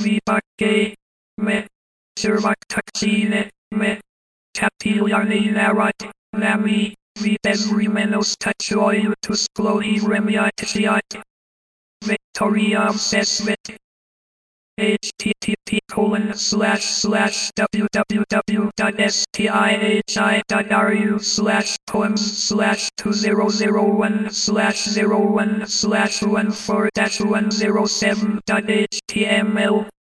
barche, me, servac taxine, me, capillarni narat, nami, videvrimenos tachoiutus gloi remiatisiat, Victoria Sesvit, http://www.stihi.ru/poems/2001/01/14-107.html